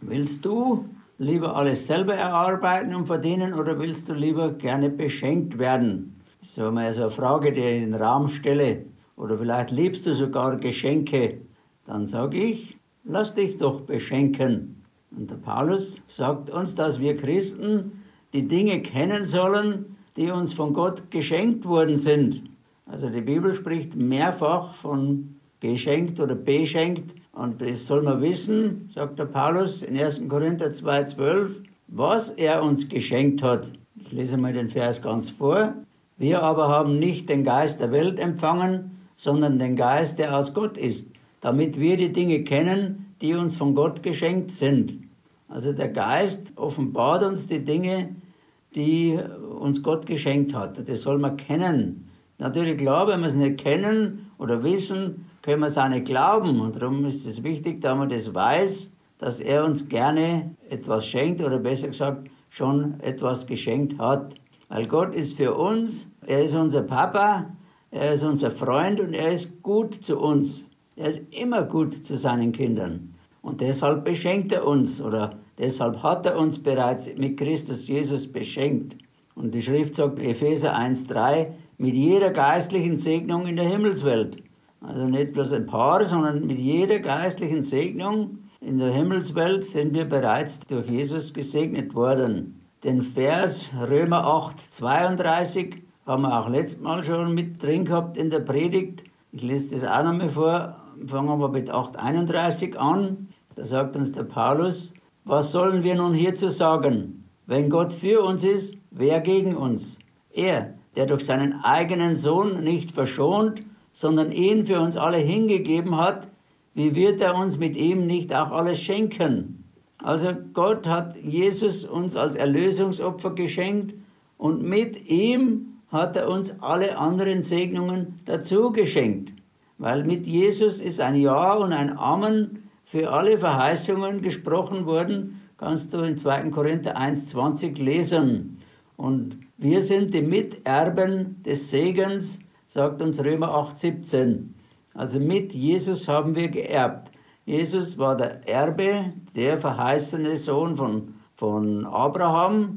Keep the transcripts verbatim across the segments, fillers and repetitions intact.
Willst du lieber alles selber erarbeiten und verdienen oder willst du lieber gerne beschenkt werden? Das ist so mal so eine Frage, die ich in den Raum stelle. Oder vielleicht liebst du sogar Geschenke. Dann sage ich, lass dich doch beschenken. Und der Paulus sagt uns, dass wir Christen die Dinge kennen sollen, die uns von Gott geschenkt worden sind. Also die Bibel spricht mehrfach von geschenkt oder beschenkt. Und das soll man wissen, sagt der Paulus in ersten Korinther zwei zwölf, was er uns geschenkt hat. Ich lese mal den Vers ganz vor. Wir aber haben nicht den Geist der Welt empfangen, sondern den Geist, der aus Gott ist, damit wir die Dinge kennen, die uns von Gott geschenkt sind. Also der Geist offenbart uns die Dinge, die uns Gott geschenkt hat. Das soll man kennen. Natürlich klar, wenn wir es nicht kennen oder wissen, können wir es auch nicht glauben. Und darum ist es wichtig, dass man das weiß, dass er uns gerne etwas schenkt oder besser gesagt schon etwas geschenkt hat. Weil Gott ist für uns, er ist unser Papa, er ist unser Freund und er ist gut zu uns. Er ist immer gut zu seinen Kindern. Und deshalb beschenkt er uns oder deshalb hat er uns bereits mit Christus Jesus beschenkt. Und die Schrift sagt, Epheser eins drei, mit jeder geistlichen Segnung in der Himmelswelt. Also nicht bloß ein paar, sondern mit jeder geistlichen Segnung in der Himmelswelt sind wir bereits durch Jesus gesegnet worden. Den Vers Römer acht zweiunddreißig haben wir auch letztes Mal schon mit drin gehabt in der Predigt. Ich lese das auch nochmal vor, fangen wir mit acht einunddreißig an. Da sagt uns der Paulus, was sollen wir nun hierzu sagen? Wenn Gott für uns ist, wer gegen uns? Er, der durch seinen eigenen Sohn nicht verschont, sondern ihn für uns alle hingegeben hat, wie wird er uns mit ihm nicht auch alles schenken? Also Gott hat Jesus uns als Erlösungsopfer geschenkt und mit ihm hat er uns alle anderen Segnungen dazu geschenkt. Weil mit Jesus ist ein Ja und ein Amen für alle Verheißungen gesprochen worden, kannst du in zweiten Korinther eins zwanzig lesen. Und wir sind die Miterben des Segens, sagt uns Römer acht siebzehn. Also mit Jesus haben wir geerbt. Jesus war der Erbe, der verheißene Sohn von, von Abraham.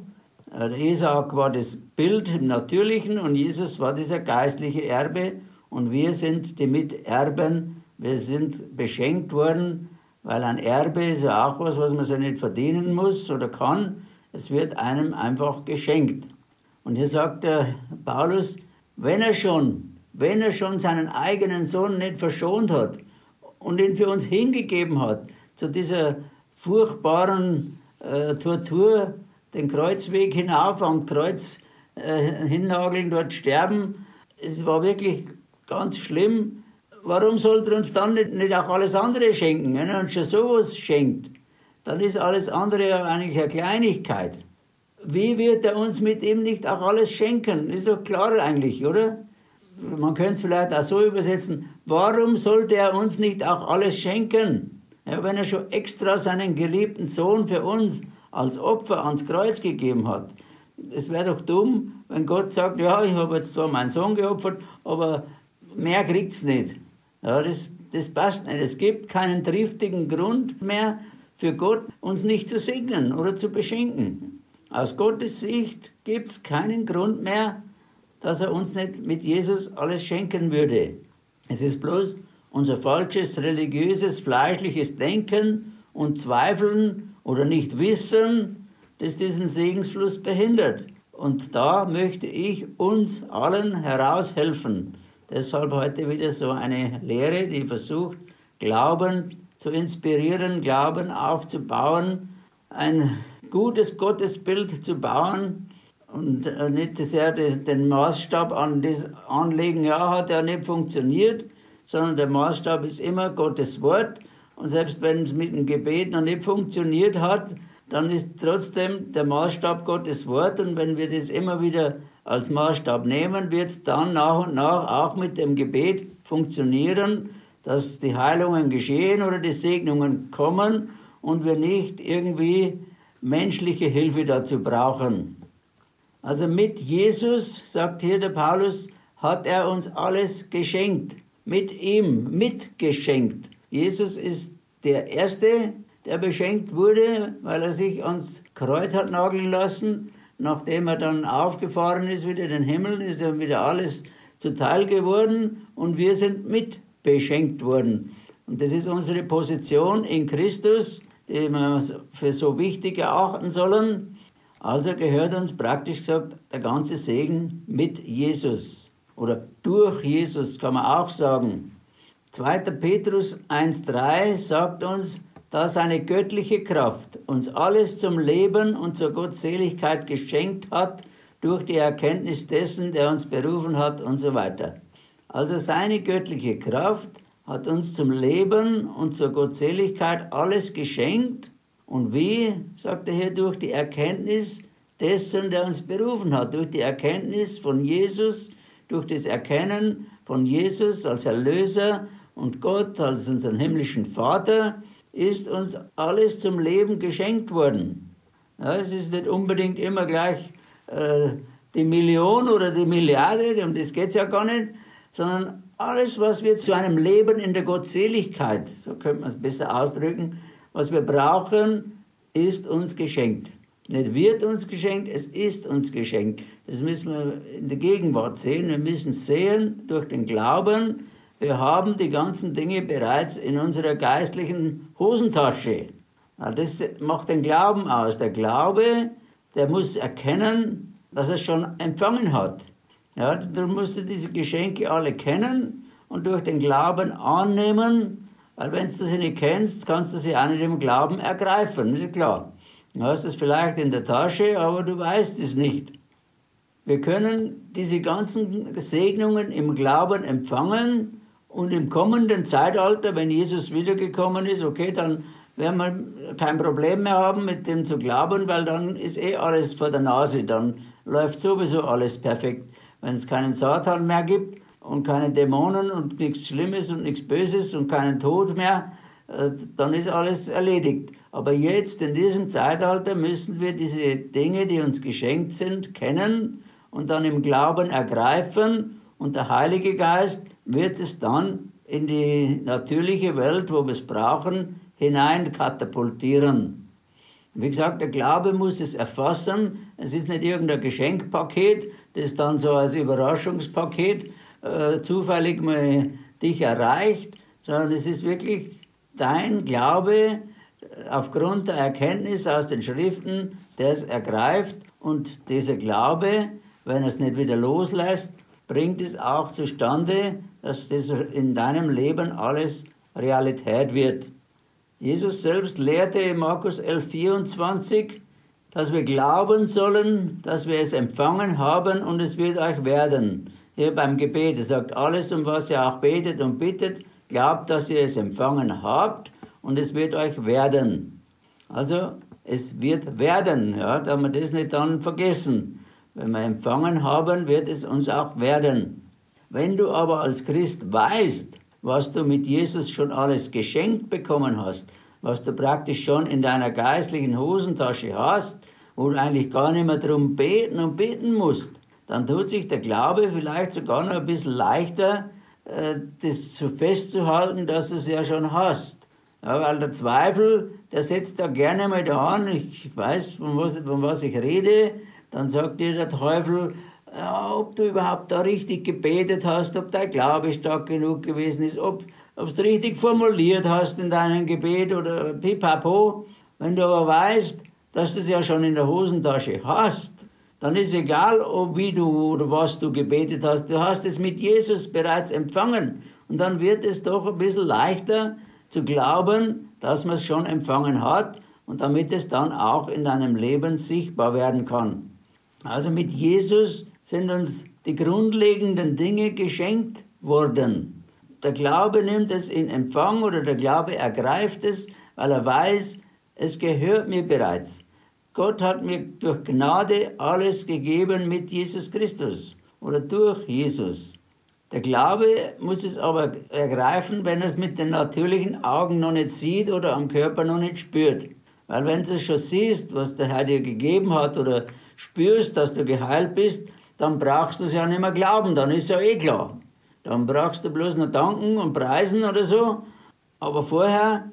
Isaak war das Bild im Natürlichen und Jesus war dieser geistliche Erbe. Und wir sind die Miterben, wir sind beschenkt worden, weil ein Erbe ist ja auch was, was man sich nicht verdienen muss oder kann. Es wird einem einfach geschenkt. Und hier sagt der Paulus, wenn er schon, wenn er schon seinen eigenen Sohn nicht verschont hat und ihn für uns hingegeben hat, zu dieser furchtbaren äh, Tortur, den Kreuzweg hinauf, am Kreuz äh, hinnageln, dort sterben, es war wirklich ganz schlimm. Warum sollte er uns dann nicht, nicht auch alles andere schenken? Wenn er uns schon sowas schenkt, dann ist alles andere ja eigentlich eine Kleinigkeit. Wie wird er uns mit ihm nicht auch alles schenken? Ist doch klar eigentlich, oder? Man könnte es vielleicht auch so übersetzen, warum sollte er uns nicht auch alles schenken? Ja, wenn er schon extra seinen geliebten Sohn für uns als Opfer ans Kreuz gegeben hat. Es wäre doch dumm, wenn Gott sagt, ja, ich habe jetzt zwar meinen Sohn geopfert, aber mehr kriegt's nicht. Ja, das, das passt nicht. Es gibt keinen triftigen Grund mehr für Gott, uns nicht zu segnen oder zu beschenken. Aus Gottes Sicht gibt es keinen Grund mehr, dass er uns nicht mit Jesus alles schenken würde. Es ist bloß unser falsches, religiöses, fleischliches Denken und Zweifeln oder Nichtwissen, das diesen Segensfluss behindert. Und da möchte ich uns allen heraushelfen. Deshalb heute wieder so eine Lehre, die versucht, Glauben zu inspirieren, Glauben aufzubauen, ein gutes Gottesbild zu bauen und nicht sehr den Maßstab an das anlegen, ja, hat ja nicht funktioniert, sondern der Maßstab ist immer Gottes Wort. Und selbst wenn es mit dem Gebet noch nicht funktioniert hat, dann ist trotzdem der Maßstab Gottes Wort. Und wenn wir das immer wieder als Maßstab nehmen, wird es dann nach und nach auch mit dem Gebet funktionieren, dass die Heilungen geschehen oder die Segnungen kommen und wir nicht irgendwie menschliche Hilfe dazu brauchen. Also mit Jesus, sagt hier der Paulus, hat er uns alles geschenkt. Mit ihm, mitgeschenkt. Jesus ist der Erste, der beschenkt wurde, weil er sich ans Kreuz hat nageln lassen. Nachdem er dann aufgefahren ist, wieder in den Himmel, ist er wieder alles zuteil geworden und wir sind mit beschenkt worden. Und das ist unsere Position in Christus, die wir für so wichtig erachten sollen. Also gehört uns praktisch gesagt der ganze Segen mit Jesus oder durch Jesus, kann man auch sagen. zweiter Petrus eins drei sagt uns, da seine göttliche Kraft uns alles zum Leben und zur Gottseligkeit geschenkt hat, durch die Erkenntnis dessen, der uns berufen hat und so weiter. Also seine göttliche Kraft hat uns zum Leben und zur Gottseligkeit alles geschenkt. Und wie, sagt er hier, durch die Erkenntnis dessen, der uns berufen hat, durch die Erkenntnis von Jesus, durch das Erkennen von Jesus als Erlöser und Gott als unseren himmlischen Vater, ist uns alles zum Leben geschenkt worden. Ja, es ist nicht unbedingt immer gleich äh, die Million oder die Milliarde, um das geht es ja gar nicht, sondern alles, was wir zu einem Leben in der Gottseligkeit, so könnte man es besser ausdrücken, was wir brauchen, ist uns geschenkt. Nicht wird uns geschenkt, es ist uns geschenkt. Das müssen wir in der Gegenwart sehen. Wir müssen sehen durch den Glauben, wir haben die ganzen Dinge bereits in unserer geistlichen Hosentasche. Das macht den Glauben aus. Der Glaube, der muss erkennen, dass er es schon empfangen hat. Ja, du musst diese Geschenke alle kennen und durch den Glauben annehmen, weil wenn du sie nicht kennst, kannst du sie auch nicht im Glauben ergreifen. Das ist klar. Du hast es vielleicht in der Tasche, aber du weißt es nicht. Wir können diese ganzen Segnungen im Glauben empfangen und im kommenden Zeitalter, wenn Jesus wiedergekommen ist, okay, dann werden wir kein Problem mehr haben, mit dem zu glauben, weil dann ist eh alles vor der Nase, dann läuft sowieso alles perfekt. Wenn es keinen Satan mehr gibt und keine Dämonen und nichts Schlimmes und nichts Böses und keinen Tod mehr, dann ist alles erledigt. Aber jetzt, in diesem Zeitalter, müssen wir diese Dinge, die uns geschenkt sind, kennen und dann im Glauben ergreifen. Und der Heilige Geist wird es dann in die natürliche Welt, wo wir es brauchen, hinein katapultieren. Wie gesagt, der Glaube muss es erfassen. Es ist nicht irgendein Geschenkpaket, das dann so als Überraschungspaket äh, zufällig mal dich erreicht, sondern es ist wirklich dein Glaube aufgrund der Erkenntnis aus den Schriften, der es ergreift. Und dieser Glaube, wenn er es nicht wieder loslässt, bringt es auch zustande, dass das in deinem Leben alles Realität wird. Jesus selbst lehrte in Markus elf vierundzwanzig, dass wir glauben sollen, dass wir es empfangen haben und es wird euch werden. Hier beim Gebet, er sagt, alles, um was ihr auch betet und bittet, glaubt, dass ihr es empfangen habt und es wird euch werden. Also, es wird werden, ja, da wir das nicht dann vergessen. Wenn wir empfangen haben, wird es uns auch werden. Wenn du aber als Christ weißt, was du mit Jesus schon alles geschenkt bekommen hast, was du praktisch schon in deiner geistlichen Hosentasche hast, wo du eigentlich gar nicht mehr darum beten und beten musst, dann tut sich der Glaube vielleicht sogar noch ein bisschen leichter, äh, das so festzuhalten, dass du es ja schon hast. Ja, weil der Zweifel, der setzt da gerne mal da an, ich weiß, von was, von was ich rede, dann sagt dir der Teufel, ja, ob du überhaupt da richtig gebetet hast, ob dein Glaube stark genug gewesen ist, ob ob du richtig formuliert hast in deinem Gebet oder pipapo. Wenn du aber weißt, dass du es ja schon in der Hosentasche hast, dann ist egal, ob wie du oder was du gebetet hast, du hast es mit Jesus bereits empfangen. Und dann wird es doch ein bisschen leichter zu glauben, dass man es schon empfangen hat und damit es dann auch in deinem Leben sichtbar werden kann. Also mit Jesus sind uns die grundlegenden Dinge geschenkt worden. Der Glaube nimmt es in Empfang oder der Glaube ergreift es, weil er weiß, es gehört mir bereits. Gott hat mir durch Gnade alles gegeben mit Jesus Christus oder durch Jesus. Der Glaube muss es aber ergreifen, wenn er es mit den natürlichen Augen noch nicht sieht oder am Körper noch nicht spürt. Weil wenn du es schon siehst, was der Herr dir gegeben hat oder spürst, dass du geheilt bist, dann brauchst du es ja nicht mehr glauben, dann ist ja eh klar. Dann brauchst du bloß noch danken und preisen oder so. Aber vorher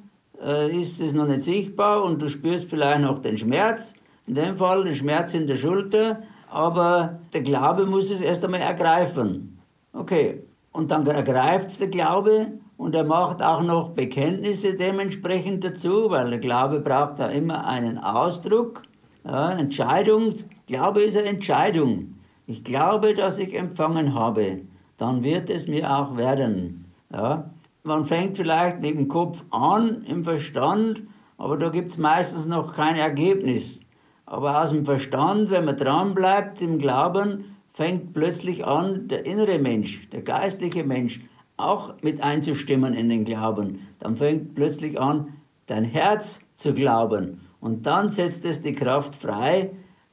äh, ist es noch nicht sichtbar und du spürst vielleicht noch den Schmerz, in dem Fall den Schmerz in der Schulter, aber der Glaube muss es erst einmal ergreifen. Okay, und dann ergreift es der Glaube und er macht auch noch Bekenntnisse dementsprechend dazu, weil der Glaube braucht da immer einen Ausdruck. Ja, Entscheidung, Glaube ist eine Entscheidung. Ich glaube, dass ich empfangen habe, dann wird es mir auch werden. Ja, man fängt vielleicht mit dem Kopf an, im Verstand, aber da gibt es meistens noch kein Ergebnis. Aber aus dem Verstand, wenn man dran bleibt im Glauben, fängt plötzlich an, der innere Mensch, der geistliche Mensch, auch mit einzustimmen in den Glauben. Dann fängt plötzlich an, dein Herz zu glauben. Und dann setzt es die Kraft frei,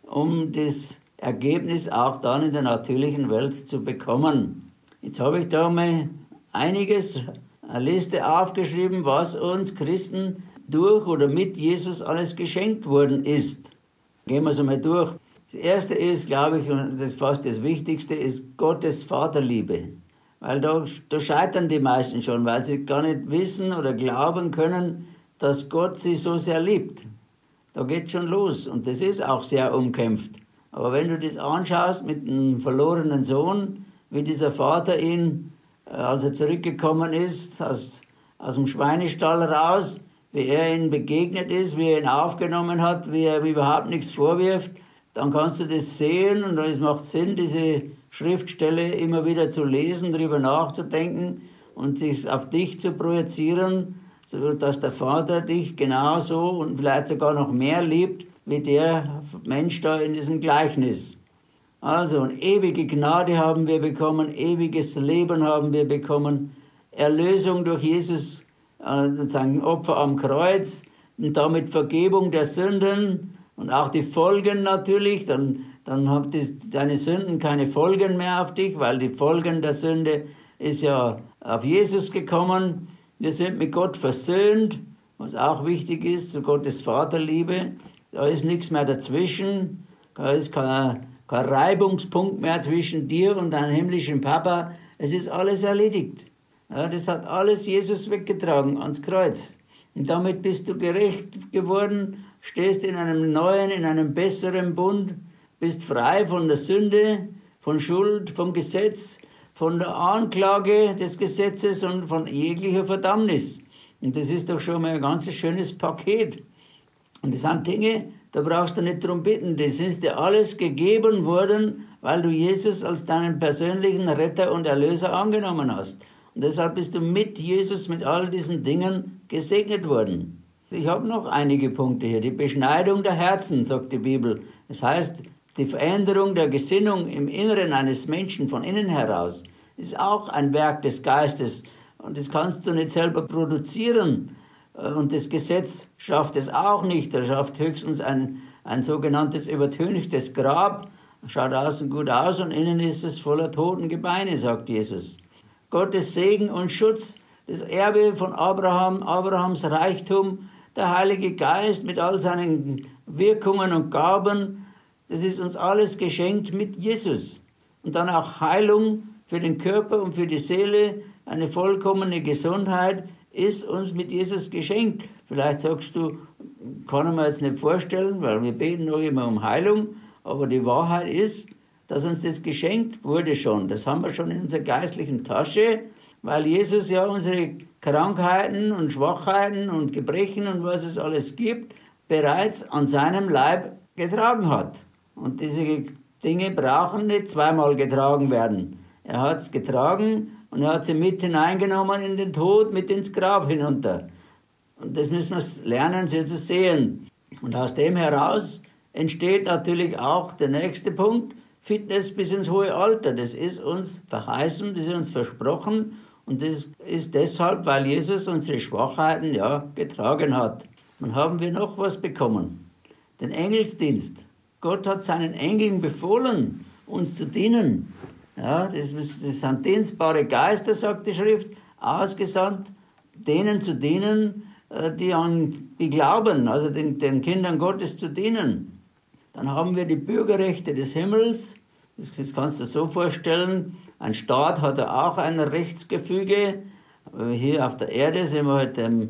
um das Ergebnis auch dann in der natürlichen Welt zu bekommen. Jetzt habe ich da mal einiges, eine Liste aufgeschrieben, was uns Christen durch oder mit Jesus alles geschenkt worden ist. Gehen wir es einmal durch. Das erste ist, glaube ich, und das ist fast das Wichtigste, ist Gottes Vaterliebe. Weil da, da scheitern die meisten schon, weil sie gar nicht wissen oder glauben können, dass Gott sie so sehr liebt. Da geht schon los und das ist auch sehr umkämpft. Aber wenn du das anschaust mit einem verlorenen Sohn, wie dieser Vater ihn, als er zurückgekommen ist, aus, aus dem Schweinestall raus, wie er ihm begegnet ist, wie er ihn aufgenommen hat, wie er ihm überhaupt nichts vorwirft, dann kannst du das sehen und es macht Sinn, diese Schriftstelle immer wieder zu lesen, darüber nachzudenken und sich auf dich zu projizieren, so dass der Vater dich genauso und vielleicht sogar noch mehr liebt, wie der Mensch da in diesem Gleichnis. Also, eine ewige Gnade haben wir bekommen, ewiges Leben haben wir bekommen, Erlösung durch Jesus, sozusagen Opfer am Kreuz und damit Vergebung der Sünden und auch die Folgen natürlich, dann, dann haben die, deine Sünden keine Folgen mehr auf dich, weil die Folgen der Sünde ist ja auf Jesus gekommen. Wir sind mit Gott versöhnt, was auch wichtig ist, zu Gottes Vaterliebe. Da ist nichts mehr dazwischen, da ist kein, kein Reibungspunkt mehr zwischen dir und deinem himmlischen Papa. Es ist alles erledigt. Ja, das hat alles Jesus weggetragen ans Kreuz. Und damit bist du gerecht geworden, stehst in einem neuen, in einem besseren Bund, bist frei von der Sünde, von Schuld, vom Gesetz, von der Anklage des Gesetzes und von jeglicher Verdammnis. Und das ist doch schon mal ein ganz schönes Paket. Und das sind Dinge, da brauchst du nicht drum bitten. Das ist dir alles gegeben worden, weil du Jesus als deinen persönlichen Retter und Erlöser angenommen hast. Und deshalb bist du mit Jesus, mit all diesen Dingen gesegnet worden. Ich habe noch einige Punkte hier. Die Beschneidung der Herzen, sagt die Bibel. Das heißt, die Veränderung der Gesinnung im Inneren eines Menschen von innen heraus ist auch ein Werk des Geistes. Und das kannst du nicht selber produzieren. Und das Gesetz schafft es auch nicht. Er schafft höchstens ein, ein sogenanntes übertönigtes Grab. Schaut außen gut aus und innen ist es voller toten Gebeine, sagt Jesus. Gottes Segen und Schutz, das Erbe von Abraham, Abrahams Reichtum, der Heilige Geist mit all seinen Wirkungen und Gaben, das ist uns alles geschenkt mit Jesus. Und dann auch Heilung für den Körper und für die Seele, eine vollkommene Gesundheit ist uns mit Jesus geschenkt. Vielleicht sagst du, kann ich mir jetzt nicht vorstellen, weil wir beten noch immer um Heilung, aber die Wahrheit ist, dass uns das geschenkt wurde schon. Das haben wir schon in unserer geistlichen Tasche, weil Jesus ja unsere Krankheiten und Schwachheiten und Gebrechen und was es alles gibt, bereits an seinem Leib getragen hat. Und diese Dinge brauchen nicht zweimal getragen werden. Er hat es getragen und er hat sie mit hineingenommen in den Tod, mit ins Grab hinunter. Und das müssen wir lernen, sie zu sehen. Und aus dem heraus entsteht natürlich auch der nächste Punkt, Fitness bis ins hohe Alter. Das ist uns verheißen, das ist uns versprochen und das ist deshalb, weil Jesus unsere Schwachheiten ja getragen hat. Und haben wir noch was bekommen? Den Engelsdienst. Gott hat seinen Engeln befohlen, uns zu dienen. Ja, das, das sind dienstbare Geister, sagt die Schrift, ausgesandt, denen zu dienen, die an die glauben, also den, den Kindern Gottes zu dienen. Dann haben wir die Bürgerrechte des Himmels. Das, das kannst du dir so vorstellen. Ein Staat hat ja auch ein Rechtsgefüge. Hier auf der Erde sind wir halt dem,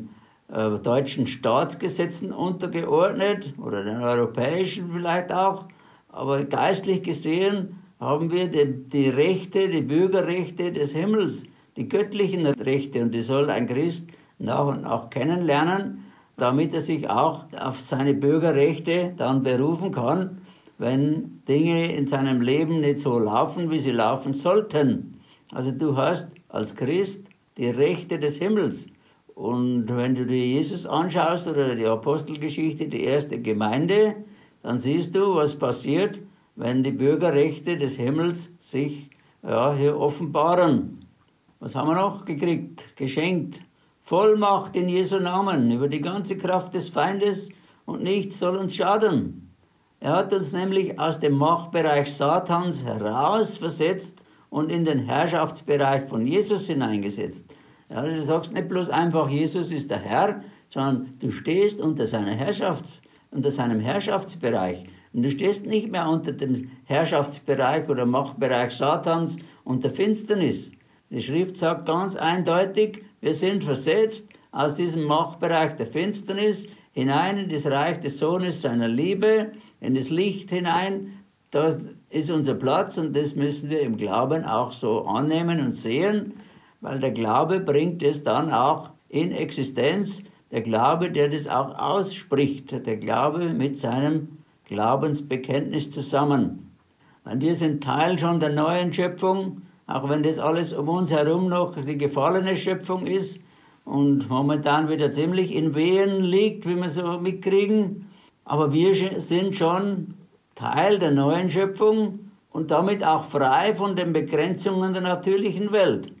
äh, deutschen Staatsgesetzen untergeordnet oder den europäischen vielleicht auch. Aber geistlich gesehen haben wir die, die Rechte, die Bürgerrechte des Himmels, die göttlichen Rechte. Und die soll ein Christ nach und nach kennenlernen, damit er sich auch auf seine Bürgerrechte dann berufen kann, wenn Dinge in seinem Leben nicht so laufen, wie sie laufen sollten. Also du hast als Christ die Rechte des Himmels. Und wenn du dir Jesus anschaust oder die Apostelgeschichte, die erste Gemeinde, dann siehst du, was passiert, wenn die Bürgerrechte des Himmels sich ja, hier offenbaren. Was haben wir noch gekriegt? Geschenkt. Vollmacht in Jesu Namen über die ganze Kraft des Feindes und nichts soll uns schaden. Er hat uns nämlich aus dem Machtbereich Satans herausversetzt und in den Herrschaftsbereich von Jesus hineingesetzt. Ja, du sagst nicht bloß einfach, Jesus ist der Herr, sondern du stehst unter, seiner Herrschafts-, unter seinem Herrschaftsbereich. Und du stehst nicht mehr unter dem Herrschaftsbereich oder Machtbereich Satans und der Finsternis. Die Schrift sagt ganz eindeutig, wir sind versetzt aus diesem Machtbereich der Finsternis hinein in das Reich des Sohnes seiner Liebe, in das Licht hinein. Das ist unser Platz und das müssen wir im Glauben auch so annehmen und sehen, weil der Glaube bringt es dann auch in Existenz. Der Glaube, der das auch ausspricht, der Glaube mit seinem Glaubensbekenntnis zusammen. Und wir sind Teil schon der neuen Schöpfung, auch wenn das alles um uns herum noch die gefallene Schöpfung ist und momentan wieder ziemlich in Wehen liegt, wie wir so mitkriegen. Aber wir sind schon Teil der neuen Schöpfung und damit auch frei von den Begrenzungen der natürlichen Welt.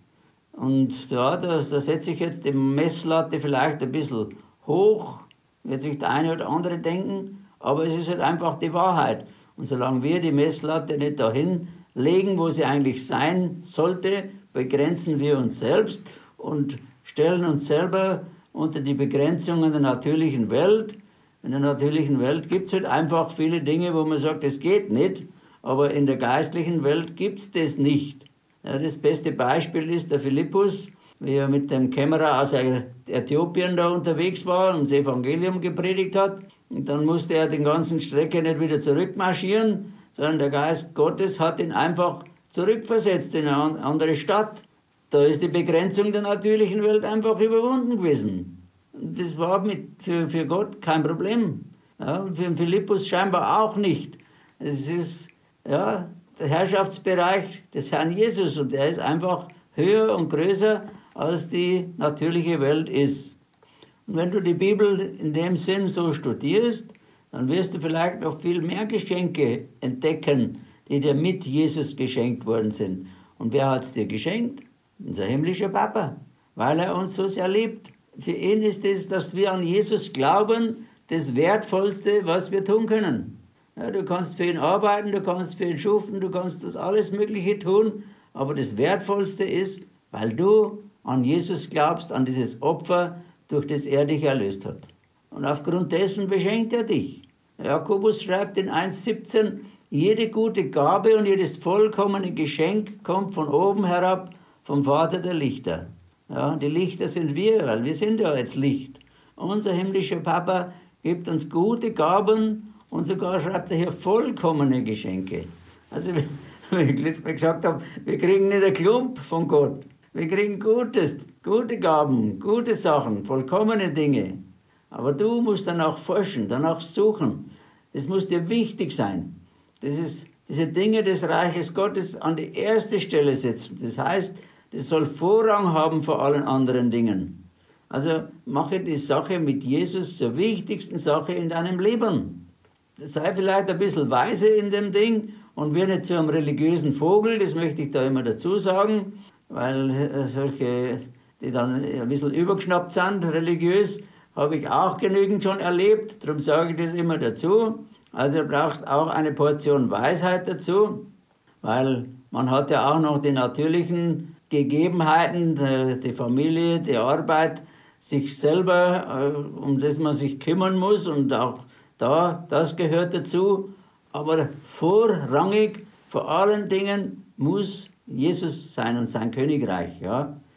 Und ja, da, da setze ich jetzt die Messlatte vielleicht ein bisschen hoch, wird sich der eine oder andere denken, aber es ist halt einfach die Wahrheit. Und solange wir die Messlatte nicht dahin legen, wo sie eigentlich sein sollte, begrenzen wir uns selbst und stellen uns selber unter die Begrenzungen der natürlichen Welt. In der natürlichen Welt gibt es halt einfach viele Dinge, wo man sagt, das geht nicht, aber in der geistlichen Welt gibt es das nicht. Ja, das beste Beispiel ist der Philippus, wie er mit dem Kämmerer aus Äthiopien da unterwegs war und das Evangelium gepredigt hat. Und dann musste er den ganzen Strecke nicht wieder zurückmarschieren, sondern der Geist Gottes hat ihn einfach zurückversetzt in eine andere Stadt. Da ist die Begrenzung der natürlichen Welt einfach überwunden gewesen. Und das war mit, für, für Gott kein Problem. Ja, und für den Philippus scheinbar auch nicht. Es ist ja, der Herrschaftsbereich des Herrn Jesus und er ist einfach höher und größer, als die natürliche Welt ist. Und wenn du die Bibel in dem Sinn so studierst, dann wirst du vielleicht noch viel mehr Geschenke entdecken, die dir mit Jesus geschenkt worden sind. Und wer hat es dir geschenkt? Unser himmlischer Papa, weil er uns so sehr liebt. Für ihn ist es, dass wir an Jesus glauben, das Wertvollste, was wir tun können. Ja, du kannst für ihn arbeiten, du kannst für ihn schuften, du kannst das alles Mögliche tun, aber das Wertvollste ist, weil du an Jesus glaubst, an dieses Opfer, durch das er dich erlöst hat. Und aufgrund dessen beschenkt er dich. Jakobus schreibt in eins siebzehn, jede gute Gabe und jedes vollkommene Geschenk kommt von oben herab, vom Vater der Lichter. Ja, die Lichter sind wir, weil wir sind ja jetzt Licht. Unser himmlischer Papa gibt uns gute Gaben und sogar schreibt er hier vollkommene Geschenke. Also, wie ich letztes Mal gesagt habe, wir kriegen nicht einen Klump von Gott. Wir kriegen Gutes, gute Gaben, gute Sachen, vollkommene Dinge. Aber du musst danach forschen, danach suchen. Das muss dir wichtig sein. Das ist, diese Dinge des Reiches Gottes an die erste Stelle setzen. Das heißt, das soll Vorrang haben vor allen anderen Dingen. Also mache die Sache mit Jesus zur wichtigsten Sache in deinem Leben. Sei vielleicht ein bisschen weise in dem Ding und wirst nicht zu einem religiösen Vogel, das möchte ich da immer dazu sagen, weil solche, die dann ein bisschen übergeschnappt sind, religiös, habe ich auch genügend schon erlebt, darum sage ich das immer dazu. Also du brauchst auch eine Portion Weisheit dazu, weil man hat ja auch noch die natürlichen Gegebenheiten, die Familie, die Arbeit, sich selber, um das man sich kümmern muss und auch da, das gehört dazu. Aber vorrangig, vor allen Dingen, muss Jesus sein und sein Königreich. Ja?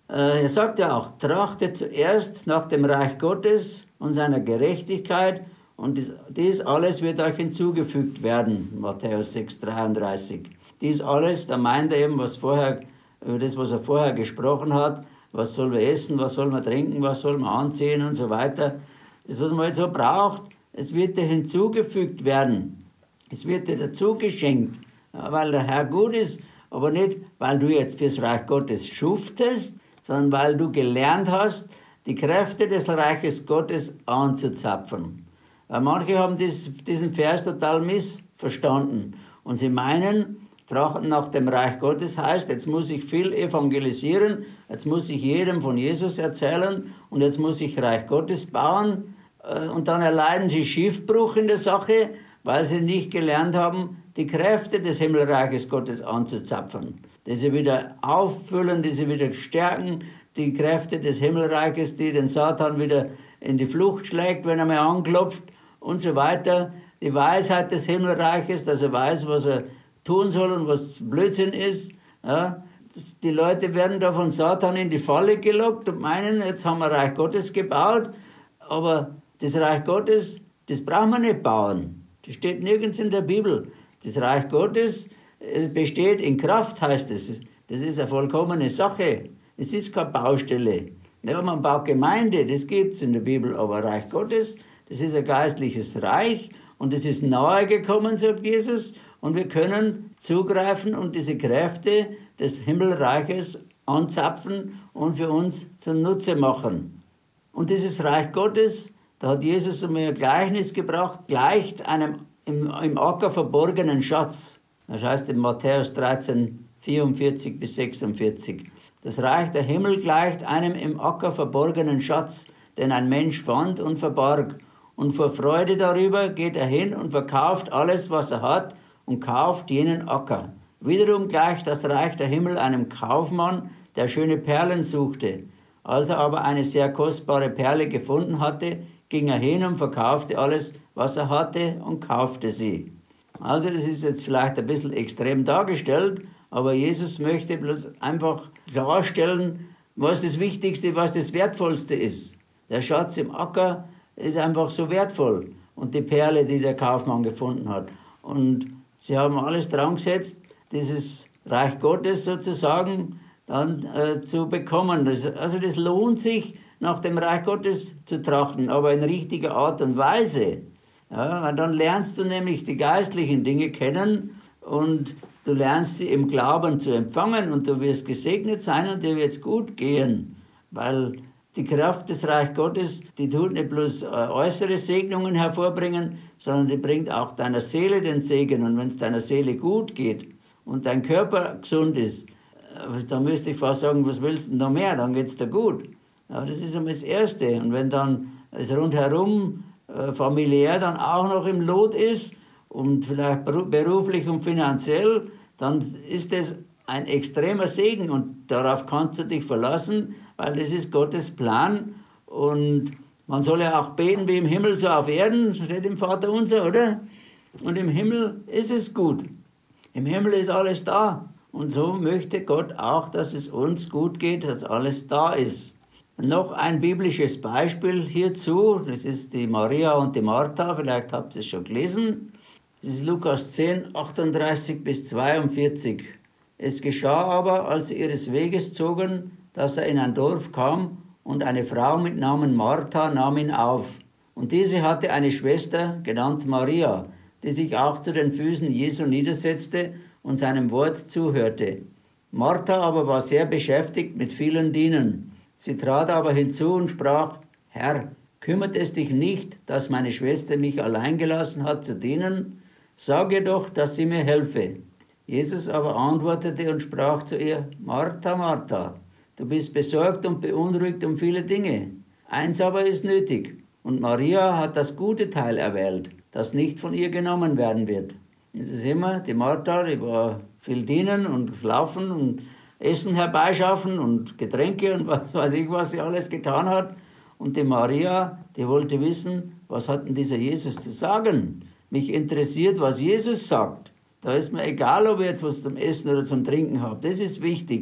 Äh, er sagt ja auch, trachtet zuerst nach dem Reich Gottes und seiner Gerechtigkeit und dies, dies alles wird euch hinzugefügt werden. Matthäus sechs, dreiunddreißig. Dies alles, da meint er eben, was vorher, über das, was er vorher gesprochen hat, was sollen wir essen, was sollen wir trinken, was sollen wir anziehen und so weiter. Das, was man jetzt so braucht, es wird dir hinzugefügt werden. Es wird dir dazu geschenkt, weil der Herr gut ist, aber nicht, weil du jetzt fürs Reich Gottes schuftest, sondern weil du gelernt hast, die Kräfte des Reiches Gottes anzuzapfen. Weil manche haben dies, diesen Vers total missverstanden und sie meinen, trachten nach dem Reich Gottes heißt, jetzt muss ich viel evangelisieren, jetzt muss ich jedem von Jesus erzählen und jetzt muss ich Reich Gottes bauen und dann erleiden sie Schiffbruch in der Sache, weil sie nicht gelernt haben, die Kräfte des Himmelreiches Gottes anzuzapfen. Diese wieder auffüllen, diese wieder stärken, die Kräfte des Himmelreiches, die den Satan wieder in die Flucht schlägt, wenn er mal anklopft und so weiter. Die Weisheit des Himmelreiches, dass er weiß, was er tun soll und was Blödsinn ist. Ja, das, die Leute werden da von Satan in die Falle gelockt und meinen, jetzt haben wir Reich Gottes gebaut, aber das Reich Gottes, das brauchen wir nicht bauen. Das steht nirgends in der Bibel. Das Reich Gottes besteht in Kraft, heißt es. Das ist eine vollkommene Sache. Es ist keine Baustelle. Ja, man baut Gemeinde, das gibt es in der Bibel, aber Reich Gottes, das ist ein geistliches Reich und es ist nahe gekommen, sagt Jesus, und wir können zugreifen und diese Kräfte des Himmelreiches anzapfen und für uns zunutze machen. Und dieses Reich Gottes, da hat Jesus einmal ein Gleichnis gebracht, gleicht einem im, im Acker verborgenen Schatz. Das heißt in Matthäus dreizehn, vierundvierzig bis sechsundvierzig. Das Reich der Himmel gleicht einem im Acker verborgenen Schatz, den ein Mensch fand und verbarg. Und vor Freude darüber geht er hin und verkauft alles, was er hat, und kauft jenen Acker. Wiederum gleicht das Reich der Himmel einem Kaufmann, der schöne Perlen suchte. Als er aber eine sehr kostbare Perle gefunden hatte, ging er hin und verkaufte alles, was er hatte, und kaufte sie. Also das ist jetzt vielleicht ein bisschen extrem dargestellt, aber Jesus möchte bloß einfach klarstellen, was das Wichtigste, was das Wertvollste ist. Der Schatz im Acker ist einfach so wertvoll und die Perle, die der Kaufmann gefunden hat. Und sie haben alles dran gesetzt, dieses Reich Gottes sozusagen dann äh, zu bekommen. Das, also das lohnt sich, nach dem Reich Gottes zu trachten, aber in richtiger Art und Weise. Ja, weil dann lernst du nämlich die geistlichen Dinge kennen und du lernst sie im Glauben zu empfangen und du wirst gesegnet sein und dir wird es gut gehen, weil die Kraft des Reich Gottes, die tut nicht bloß äußere Segnungen hervorbringen, sondern die bringt auch deiner Seele den Segen. Und wenn es deiner Seele gut geht und dein Körper gesund ist, dann müsste ich fast sagen, was willst du noch mehr, dann geht es dir gut. Ja, das ist einmal das Erste. Und wenn dann es rundherum äh, familiär dann auch noch im Lot ist und vielleicht beruflich und finanziell, dann ist das ein extremer Segen und darauf kannst du dich verlassen, weil das ist Gottes Plan und man soll ja auch beten wie im Himmel, so auf Erden, steht im Vater unser, oder? Und im Himmel ist es gut. Im Himmel ist alles da und so möchte Gott auch, dass es uns gut geht, dass alles da ist. Noch ein biblisches Beispiel hierzu, das ist die Maria und die Martha, vielleicht habt ihr es schon gelesen. Das ist Lukas zehn, achtunddreißig bis zweiundvierzig. Es geschah aber, als sie ihres Weges zogen, dass er in ein Dorf kam, und eine Frau mit Namen Martha nahm ihn auf. Und diese hatte eine Schwester, genannt Maria, die sich auch zu den Füßen Jesu niedersetzte und seinem Wort zuhörte. Martha aber war sehr beschäftigt mit vielen Dienen. Sie trat aber hinzu und sprach, Herr, kümmert es dich nicht, dass meine Schwester mich allein gelassen hat zu dienen? Sag ihr doch, dass sie mir helfe. Jesus aber antwortete und sprach zu ihr, Martha, Martha, du bist besorgt und beunruhigt um viele Dinge. Eins aber ist nötig, und Maria hat das gute Teil erwählt, das nicht von ihr genommen werden wird. Es ist immer, die Martha, die war viel dienen und laufen und Essen herbeischaffen und Getränke und was weiß ich, was sie alles getan hat. Und die Maria, die wollte wissen, was hat denn dieser Jesus zu sagen? Mich interessiert, was Jesus sagt. Da ist mir egal, ob ich jetzt was zum Essen oder zum Trinken habe. Das ist wichtig.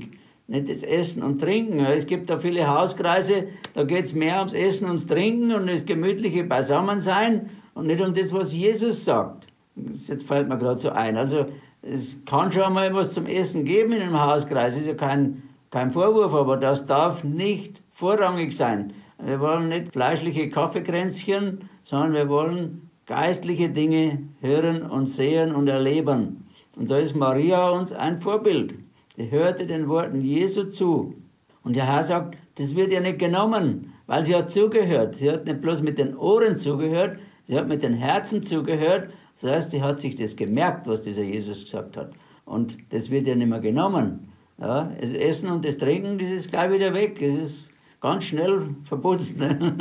nicht das Essen und Trinken. Es gibt da viele Hauskreise, da geht es mehr ums Essen und das Trinken und das gemütliche Beisammensein und nicht um das, was Jesus sagt. Das fällt mir gerade so ein. Also es kann schon mal was zum Essen geben in einem Hauskreis, ist ja kein, kein Vorwurf, aber das darf nicht vorrangig sein. Wir wollen nicht fleischliche Kaffeekränzchen, sondern wir wollen geistliche Dinge hören und sehen und erleben. Und da ist Maria uns ein Vorbild. Die hörte den Worten Jesu zu. Und der Herr sagt, das wird ihr nicht genommen, weil sie hat zugehört. Sie hat nicht bloß mit den Ohren zugehört, sie hat mit den Herzen zugehört. Das heißt, sie hat sich das gemerkt, was dieser Jesus gesagt hat. Und das wird ihr nicht mehr genommen. Ja, das Essen und das Trinken, das ist gleich wieder weg. Das ist ganz schnell verputzt.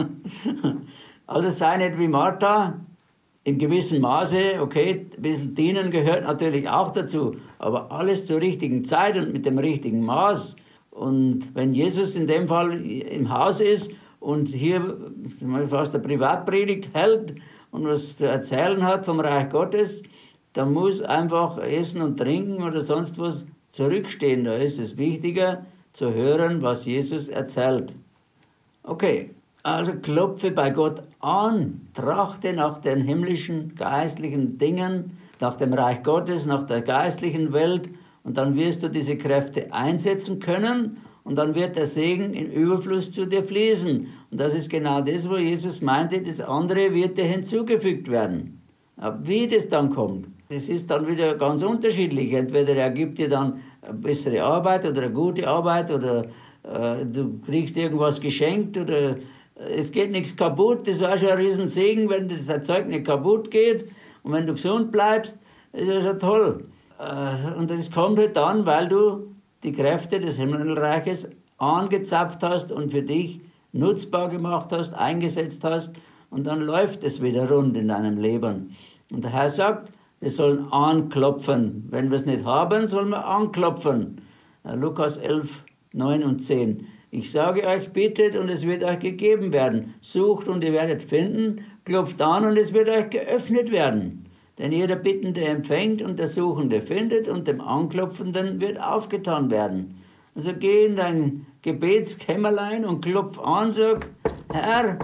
Also sei nicht wie Martha, in gewissem Maße, okay, ein bisschen dienen gehört natürlich auch dazu, aber alles zur richtigen Zeit und mit dem richtigen Maß. Und wenn Jesus in dem Fall im Haus ist und hier fast eine Privatpredigt hält und was zu erzählen hat vom Reich Gottes, dann muss einfach Essen und Trinken oder sonst was zurückstehen. Da ist es wichtiger zu hören, was Jesus erzählt. Okay. Also klopfe bei Gott an, trachte nach den himmlischen, geistlichen Dingen, nach dem Reich Gottes, nach der geistlichen Welt und dann wirst du diese Kräfte einsetzen können und dann wird der Segen in Überfluss zu dir fließen. Und das ist genau das, wo Jesus meinte, das andere wird dir hinzugefügt werden. Aber wie das dann kommt, das ist dann wieder ganz unterschiedlich. Entweder er gibt dir dann eine bessere Arbeit oder eine gute Arbeit oder äh, du kriegst irgendwas geschenkt oder es geht nichts kaputt, das war schon ein Riesensegen, wenn das Zeug nicht kaputt geht und wenn du gesund bleibst, ist ja schon toll. Und das kommt halt dann, weil du die Kräfte des Himmelreiches angezapft hast und für dich nutzbar gemacht hast, eingesetzt hast und dann läuft es wieder rund in deinem Leben. Und der Herr sagt, wir sollen anklopfen. Wenn wir es nicht haben, sollen wir anklopfen. Lukas elf, neun und zehn. Ich sage euch, bittet und es wird euch gegeben werden. Sucht und ihr werdet finden, klopft an und es wird euch geöffnet werden. Denn jeder Bittende empfängt und der Suchende findet und dem Anklopfenden wird aufgetan werden. Also geh in dein Gebetskämmerlein und klopf an, sag, Herr,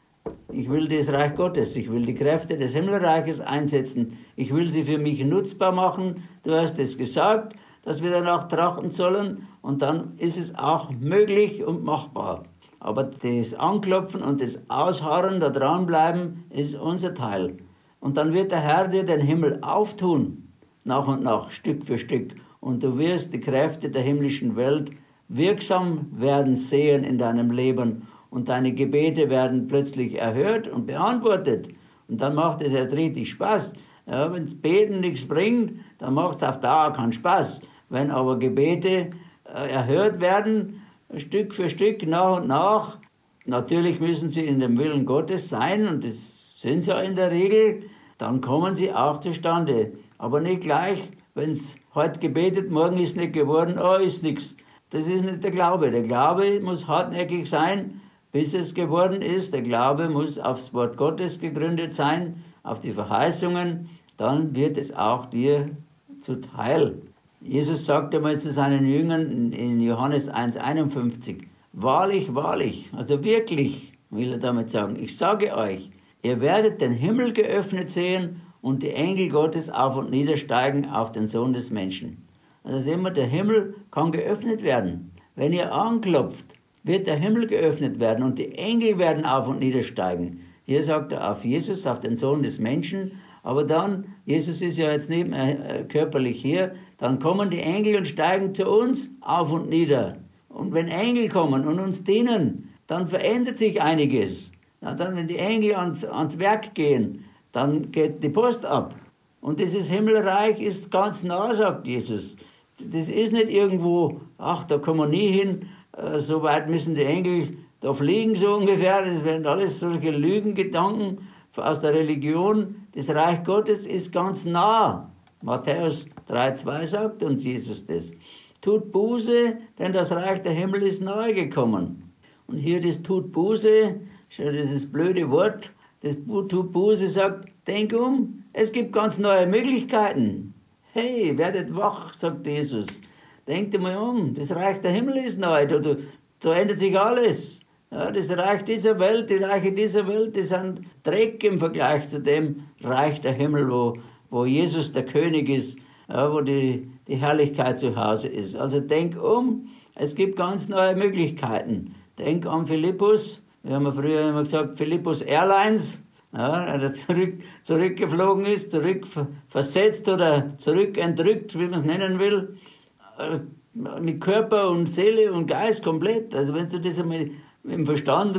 ich will das Reich Gottes, ich will die Kräfte des Himmelreiches einsetzen, ich will sie für mich nutzbar machen. Du hast es gesagt, dass wir danach trachten sollen und dann ist es auch möglich und machbar. Aber das Anklopfen und das Ausharren, da dranbleiben, ist unser Teil. Und dann wird der Herr dir den Himmel auftun, nach und nach, Stück für Stück. Und du wirst die Kräfte der himmlischen Welt wirksam werden sehen in deinem Leben. Und deine Gebete werden plötzlich erhört und beantwortet. Und dann macht es erst richtig Spaß. Ja, wenn das Beten nichts bringt, dann macht es auf Dauer keinen Spaß. Wenn aber Gebete äh, erhört werden, Stück für Stück, nach und nach, natürlich müssen sie in dem Willen Gottes sein, und das sind sie in der Regel, dann kommen sie auch zustande. Aber nicht gleich, wenn es heute gebetet, morgen ist nicht geworden, oh, ist nichts. Das ist nicht der Glaube. Der Glaube muss hartnäckig sein, bis es geworden ist. Der Glaube muss aufs Wort Gottes gegründet sein, auf die Verheißungen. Dann wird es auch dir zuteil. Jesus sagte mal zu seinen Jüngern in Johannes eins einundfünfzig, wahrlich, wahrlich, also wirklich, will er damit sagen, ich sage euch, ihr werdet den Himmel geöffnet sehen und die Engel Gottes auf und niedersteigen auf den Sohn des Menschen. Also sehen wir, der Himmel kann geöffnet werden. Wenn ihr anklopft, wird der Himmel geöffnet werden und die Engel werden auf und niedersteigen. Hier sagt er auf Jesus, auf den Sohn des Menschen. Aber dann, Jesus ist ja jetzt nicht mehr äh, körperlich hier, dann kommen die Engel und steigen zu uns auf und nieder. Und wenn Engel kommen und uns dienen, dann verändert sich einiges. Ja, dann, wenn die Engel ans, ans Werk gehen, dann geht die Post ab. Und dieses Himmelreich ist ganz nah, sagt Jesus. Das ist nicht irgendwo, ach, da kommen wir nie hin, äh, so weit müssen die Engel da fliegen, so ungefähr. Das werden alles solche Lügengedanken aus der Religion. Das Reich Gottes ist ganz nah. Matthäus drei zwei sagt uns Jesus das. Tut Buße, denn das Reich der Himmel ist nahe gekommen. Und hier das Tut Buße, dieses blöde Wort, das Tut Buße sagt, denk um, es gibt ganz neue Möglichkeiten. Hey, werdet wach, sagt Jesus. Denk dir mal um, das Reich der Himmel ist neu, da, da, da ändert sich alles. Ja, das Reich dieser Welt, die Reiche dieser Welt, die sind Dreck im Vergleich zu dem Reich der Himmel, wo, wo Jesus der König ist, ja, wo die, die Herrlichkeit zu Hause ist. Also denk um, es gibt ganz neue Möglichkeiten. Denk an Philippus, wir haben ja früher immer gesagt, Philippus Airlines, ja, der zurück, zurückgeflogen ist, zurück versetzt oder zurückentrückt, wie man es nennen will, mit Körper und Seele und Geist komplett. Also wenn du das einmal im Verstand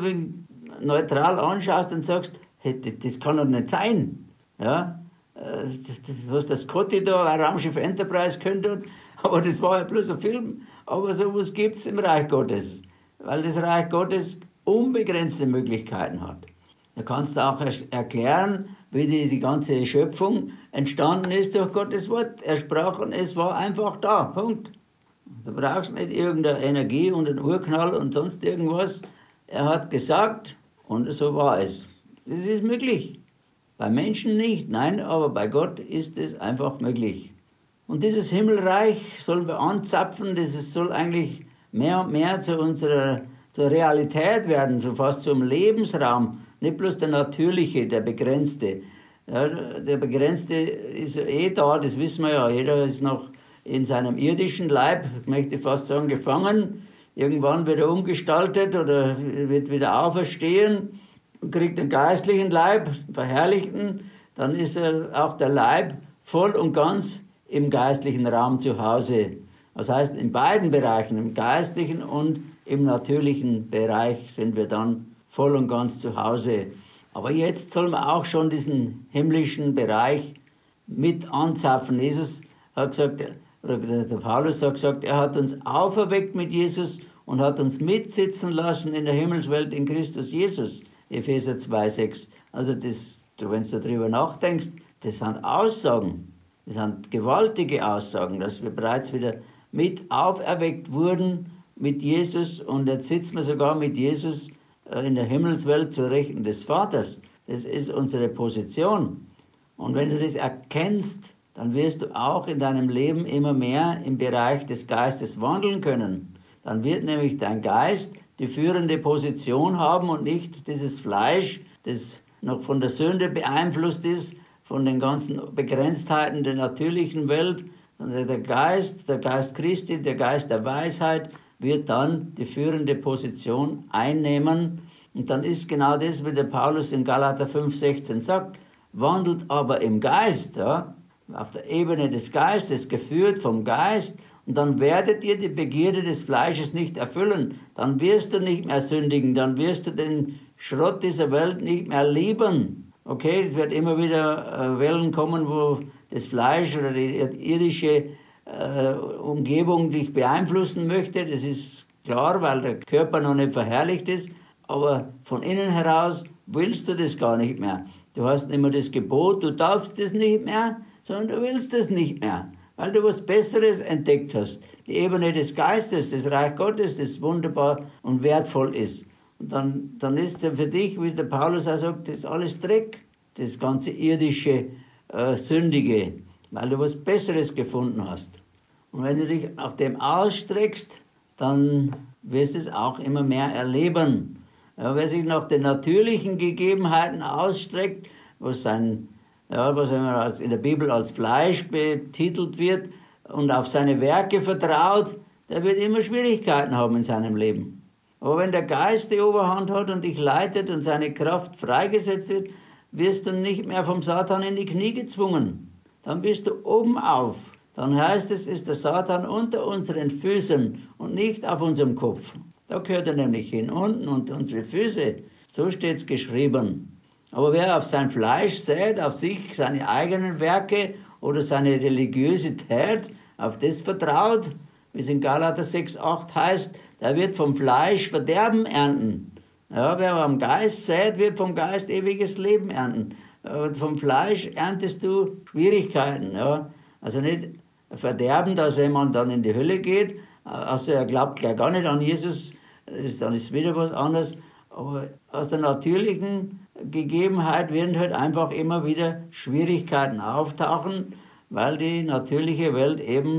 neutral anschaust und sagst, hey, das, das kann doch nicht sein. Ja? Das, das, was das Scotty da, ein Raumschiff Enterprise könnte, aber das war ja bloß ein Film. Aber sowas gibt es im Reich Gottes, weil das Reich Gottes unbegrenzte Möglichkeiten hat. Da kannst du auch erklären, wie diese ganze Schöpfung entstanden ist durch Gottes Wort. Er sprach und es war einfach da. Punkt. Du brauchst nicht irgendeine Energie und einen Urknall und sonst irgendwas. Er hat gesagt und so war es. Das ist möglich. Bei Menschen nicht, nein, aber bei Gott ist es einfach möglich. Und dieses Himmelreich sollen wir anzapfen, das soll eigentlich mehr und mehr zu unserer zur Realität werden, so fast zum Lebensraum. Nicht bloß der natürliche, der begrenzte. Ja, der begrenzte ist eh da, das wissen wir ja. Jeder ist noch in seinem irdischen Leib, ich möchte fast sagen, gefangen. Irgendwann wird er umgestaltet oder wird wieder auferstehen und kriegt einen geistlichen Leib, einen verherrlichten. Dann ist er auch der Leib voll und ganz im geistlichen Raum zu Hause. Das heißt, in beiden Bereichen, im geistlichen und im natürlichen Bereich sind wir dann voll und ganz zu Hause. Aber jetzt sollen wir auch schon diesen himmlischen Bereich mit anzapfen. Jesus hat gesagt, oder der Paulus hat gesagt, er hat uns auferweckt mit Jesus und hat uns mitsitzen lassen in der Himmelswelt in Christus Jesus. Epheser zwei sechs. Also das, wenn du darüber nachdenkst, das sind Aussagen. Das sind gewaltige Aussagen, dass wir bereits wieder mit auferweckt wurden mit Jesus und jetzt sitzen wir sogar mit Jesus in der Himmelswelt zur Rechten des Vaters. Das ist unsere Position. Und wenn du das erkennst, dann wirst du auch in deinem Leben immer mehr im Bereich des Geistes wandeln können. Dann wird nämlich dein Geist die führende Position haben und nicht dieses Fleisch, das noch von der Sünde beeinflusst ist, von den ganzen Begrenztheiten der natürlichen Welt. Der Geist, der Geist Christi, der Geist der Weisheit wird dann die führende Position einnehmen. Und dann ist genau das, wie der Paulus in Galater fünf sechzehn sagt, wandelt aber im Geist, ja, auf der Ebene des Geistes, geführt vom Geist, und dann werdet ihr die Begierde des Fleisches nicht erfüllen. Dann wirst du nicht mehr sündigen, dann wirst du den Schrott dieser Welt nicht mehr lieben. Okay, es wird immer wieder äh, Wellen kommen, wo das Fleisch oder die irdische äh, Umgebung dich beeinflussen möchte. Das ist klar, weil der Körper noch nicht verherrlicht ist. Aber von innen heraus willst du das gar nicht mehr. Du hast immer das Gebot, du darfst das nicht mehr, sondern du willst das nicht mehr, weil du was Besseres entdeckt hast. Die Ebene des Geistes, das Reich Gottes, das wunderbar und wertvoll ist. Und dann, dann ist für dich, wie der Paulus auch sagt, das ist alles Dreck, das ganze irdische, äh, Sündige, weil du was Besseres gefunden hast. Und wenn du dich auf dem ausstreckst, dann wirst du es auch immer mehr erleben. Ja, wer sich nach den natürlichen Gegebenheiten ausstreckt, was, sein, ja, was in der Bibel als Fleisch betitelt wird und auf seine Werke vertraut, der wird immer Schwierigkeiten haben in seinem Leben. Aber wenn der Geist die Oberhand hat und dich leitet und seine Kraft freigesetzt wird, wirst du nicht mehr vom Satan in die Knie gezwungen. Dann bist du oben auf. Dann heißt es, ist der Satan unter unseren Füßen und nicht auf unserem Kopf. Da gehört er nämlich hin, unten unter unsere Füße. So steht es geschrieben. Aber wer auf sein Fleisch sät, auf sich, seine eigenen Werke oder seine Religiosität, auf das vertraut, wie es in Galater sechs acht heißt, der wird vom Fleisch Verderben ernten. Ja, wer am Geist sät, wird vom Geist ewiges Leben ernten. Aber vom Fleisch erntest du Schwierigkeiten. Ja. Also nicht Verderben, dass jemand dann in die Hölle geht, also er glaubt gleich gar nicht an Jesus, dann ist wieder was anderes. Aber aus der natürlichen Gegebenheit werden halt einfach immer wieder Schwierigkeiten auftauchen, weil die natürliche Welt eben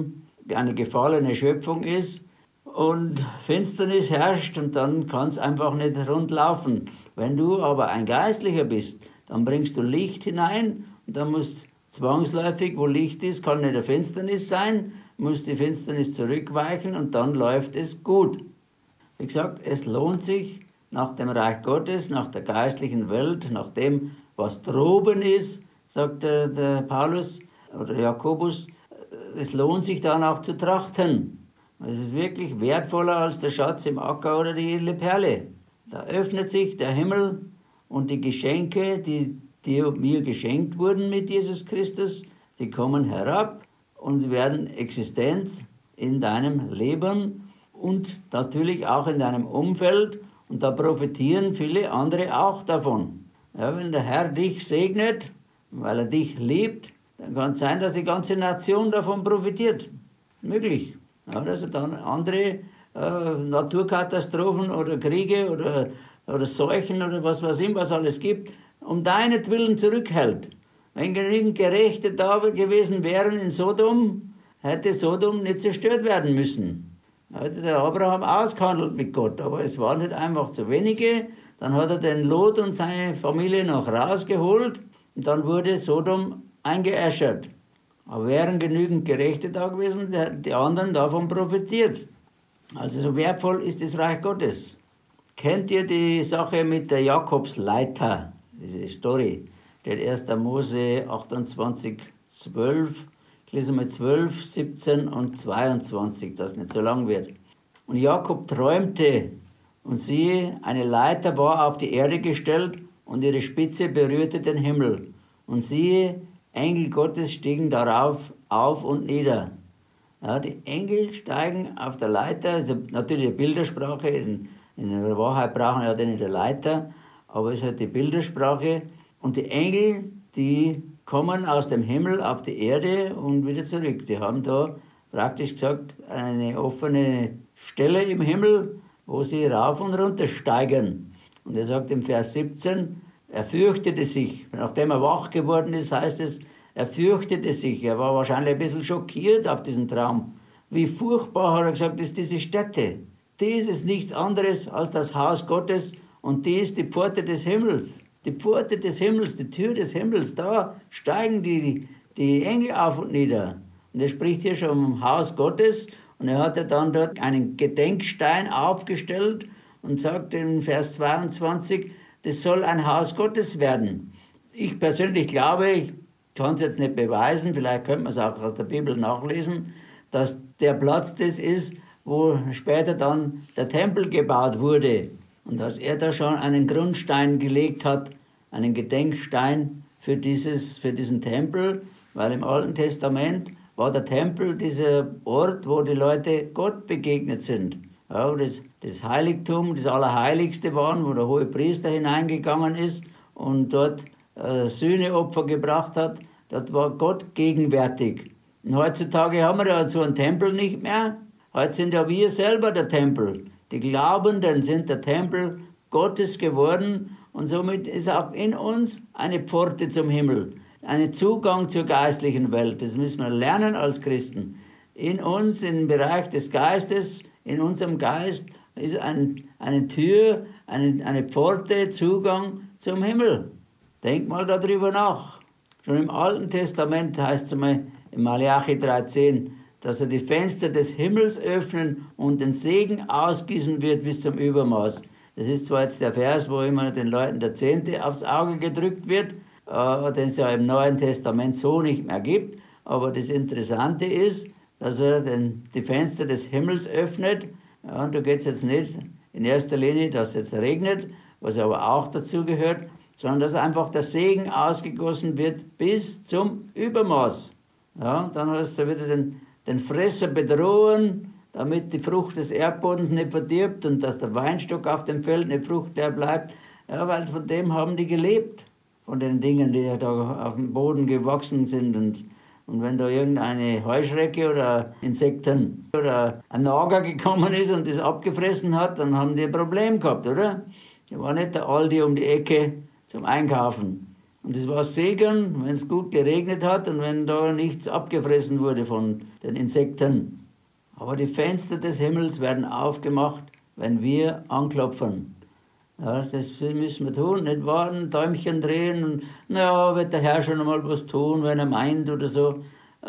eine gefallene Schöpfung ist und Finsternis herrscht und dann kann es einfach nicht rund laufen. Wenn du aber ein Geistlicher bist, dann bringst du Licht hinein und dann muss zwangsläufig, wo Licht ist, kann nicht eine Finsternis sein, muss die Finsternis zurückweichen und dann läuft es gut. Wie gesagt, es lohnt sich nach dem Reich Gottes, nach der geistlichen Welt, nach dem, was droben ist, sagt der, der Paulus oder Jakobus, es lohnt sich danach zu trachten. Es ist wirklich wertvoller als der Schatz im Acker oder die edle Perle. Da öffnet sich der Himmel und die Geschenke, die, die mir geschenkt wurden mit Jesus Christus, die kommen herab und werden existent in deinem Leben und natürlich auch in deinem Umfeld. Und da profitieren viele andere auch davon. Ja, wenn der Herr dich segnet, weil er dich liebt, dann kann es sein, dass die ganze Nation davon profitiert. Möglich. Ja, dass er dann andere äh, Naturkatastrophen oder Kriege oder, oder Seuchen oder was weiß ich, was alles gibt, um deinetwillen zurückhält. Wenn genügend Gerechte da gewesen wären in Sodom, hätte Sodom nicht zerstört werden müssen. Hätte der Abraham ausgehandelt mit Gott, aber es waren nicht einfach zu wenige. Dann hat er den Lot und seine Familie noch rausgeholt und dann wurde Sodom eingeäschert. Aber wären genügend Gerechte da gewesen, die anderen davon profitiert. Also so wertvoll ist das Reich Gottes. Kennt ihr die Sache mit der Jakobsleiter, diese Story? Steht erster Mose achtundzwanzig, zwölf. Ich lese mal zwölf, siebzehn und zweiundzwanzig, dass es nicht so lang wird. Und Jakob träumte, und siehe, eine Leiter war auf die Erde gestellt, und ihre Spitze berührte den Himmel. Und siehe, Engel Gottes stiegen darauf auf und nieder. Ja, die Engel steigen auf der Leiter, also natürlich eine Bildersprache, in, in der Wahrheit brauchen wir ja nicht eine Leiter, aber es ist halt die Bildersprache. Und die Engel, die kommen aus dem Himmel auf die Erde und wieder zurück. Die haben da praktisch gesagt eine offene Stelle im Himmel, wo sie rauf und runter steigen. Und er sagt im Vers siebzehn, er fürchtete sich. Nachdem er wach geworden ist, heißt es, er fürchtete sich. Er war wahrscheinlich ein bisschen schockiert auf diesen Traum. Wie furchtbar, hat er gesagt, ist diese Stätte. Dies ist nichts anderes als das Haus Gottes und die ist die Pforte des Himmels. Die Pforte des Himmels, die Tür des Himmels, da steigen die, die Engel auf und nieder. Und er spricht hier schon vom Haus Gottes und er hat ja dann dort einen Gedenkstein aufgestellt und sagt in Vers zweiundzwanzig, das soll ein Haus Gottes werden. Ich persönlich glaube, ich kann es jetzt nicht beweisen, vielleicht könnte man es auch aus der Bibel nachlesen, dass der Platz das ist, wo später dann der Tempel gebaut wurde. Und dass er da schon einen Grundstein gelegt hat, einen Gedenkstein für, dieses, für diesen Tempel, weil im Alten Testament war der Tempel dieser Ort, wo die Leute Gott begegnet sind. Ja, wo das, das Heiligtum, das Allerheiligste waren, wo der hohe Priester hineingegangen ist und dort äh, Sühneopfer gebracht hat, dort war Gott gegenwärtig. Und heutzutage haben wir ja so einen Tempel nicht mehr. Heute sind ja wir selber der Tempel. Die Glaubenden sind der Tempel Gottes geworden und somit ist auch in uns eine Pforte zum Himmel, ein Zugang zur geistlichen Welt. Das müssen wir lernen als Christen. In uns, im Bereich des Geistes, in unserem Geist ist ein, eine Tür, eine, eine Pforte, Zugang zum Himmel. Denk mal darüber nach. Schon im Alten Testament heißt es einmal in Malachi dreizehn, dass er die Fenster des Himmels öffnen und den Segen ausgießen wird bis zum Übermaß. Das ist zwar jetzt der Vers, wo immer den Leuten der Zehnte aufs Auge gedrückt wird, äh, den es ja im Neuen Testament so nicht mehr gibt. Aber das Interessante ist, dass er den, die Fenster des Himmels öffnet. Ja, und da geht es jetzt nicht in erster Linie, dass es jetzt regnet, was aber auch dazu gehört, sondern dass einfach der Segen ausgegossen wird bis zum Übermaß. Ja, und dann hast du wieder den den Fresser bedrohen, damit die Frucht des Erdbodens nicht verdirbt und dass der Weinstock auf dem Feld nicht fruchtbar bleibt. Ja, weil von dem haben die gelebt, von den Dingen, die ja da auf dem Boden gewachsen sind. Und, und wenn da irgendeine Heuschrecke oder Insekten oder ein Nager gekommen ist und das abgefressen hat, dann haben die ein Problem gehabt, oder? Da war nicht der Aldi um die Ecke zum Einkaufen. Und es war Segen, wenn es gut geregnet hat und wenn da nichts abgefressen wurde von den Insekten. Aber die Fenster des Himmels werden aufgemacht, wenn wir anklopfen. Ja, das müssen wir tun, nicht warten, Däumchen drehen und naja, wird der Herr schon einmal was tun, wenn er meint oder so.